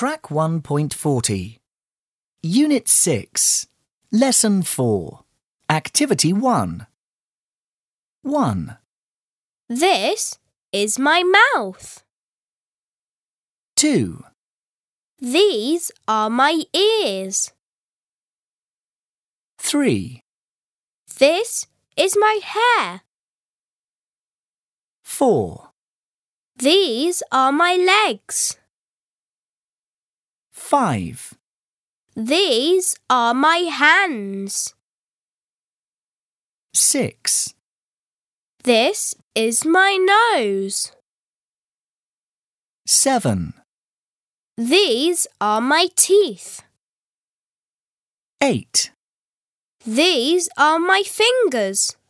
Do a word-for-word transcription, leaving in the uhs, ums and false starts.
Track one point forty. Unit six. Lesson four. Activity one. one. This is my mouth. two. These are my ears. three. This is my hair. four. These are my legs. five. These are my hands. six. This is my nose. seven. These are my teeth. eight. These are my fingers.